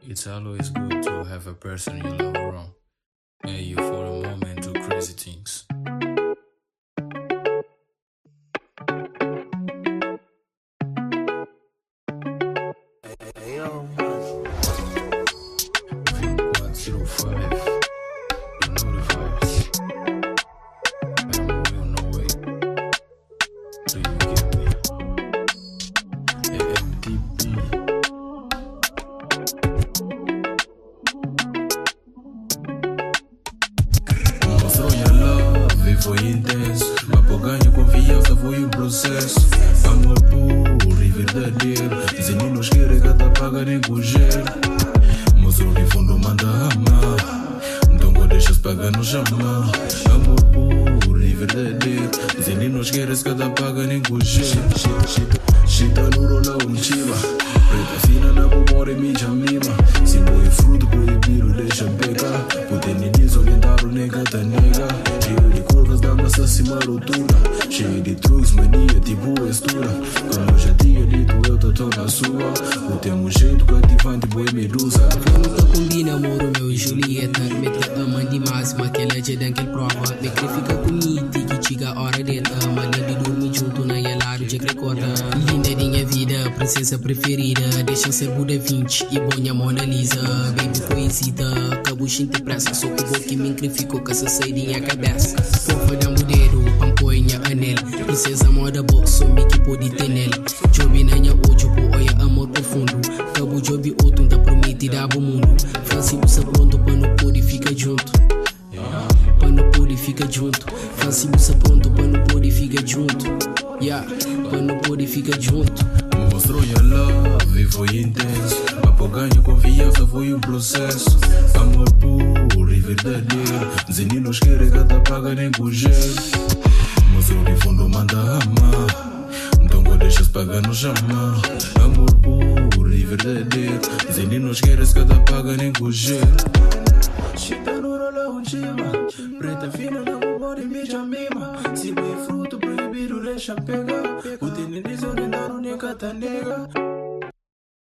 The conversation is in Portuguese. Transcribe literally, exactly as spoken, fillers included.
It's always good to have a person you love around, and you for a moment do crazy things. Zero five, you know the vibes. I'm moving no way. Do you get me? A M T P. Mostrou minha love e foi intenso. Mas por ganho confiança foi um processo. Amor puro e verdadeiro. Dizem que não querem que te paga nem com gelo. Mostrou que fundo manda amar. Então vou deixar se pagar no chamar. Amor puro e verdadeiro. Dizem que não queres que te paga nem com gelo. Chita no rola um chiva. Preta fina na bomora e mídia mima. Se boi fruto proibido deixa pegar. Poder nem desorientar o nega da nega. Cheio de curvas da massa acima da altura. Cheio de truques, mania tipo estura. Como eu já tinha dito eu tô na sua. O temos jeito cativante boi medusa. Nunca combina amor meu e Julieta. Me trata mãe de máxima. Aquela é daquele prova. Me que fica comigo que chega a hora dela. Malha de dormir junto na gelado de recorda. Linda minha vida, princesa preferida. Deixa ser Buda vinte e bonha Mona Lisa. Baby conhecida, cabuchinho de pressa. Só que o boque me incrífico com essa saidinha cabeça. Fofa da modelo, pampoinha anel. Princesa moda box, me que pode ter nele. Jobi na minha ojo, po olha amor profundo. Cabo jobi outro, da prometida pro mundo. Francisco se pronto, pra não poder ficar junto. Pra não poder ficar junto. Francisco se pronto, pra não poder ficar junto. Yeah, pra não poder ficar junto. Mostrou your love e foi intenso. Mas por ganho confiança foi um processo. Amor puro e verdadeiro. Dizem que não querem que te paga nem com gelo. Mostrou que fundo manda amar. Então vou deixar se pagar no chamar. Amor puro e verdadeiro. Dizem que não queres que te paga nem com gelo. Chita no rola um chiva. Preta fina na memória e mídia mima. Se bem fruto proibido deixa pegar. O tênis desorientado nega tá nega.